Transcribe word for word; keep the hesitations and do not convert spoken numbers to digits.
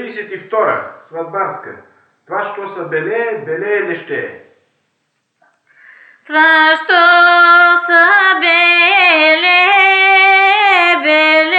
тридесет и втора, сватбарска. Това, що са беле, беле леще. Това, що са беле, беле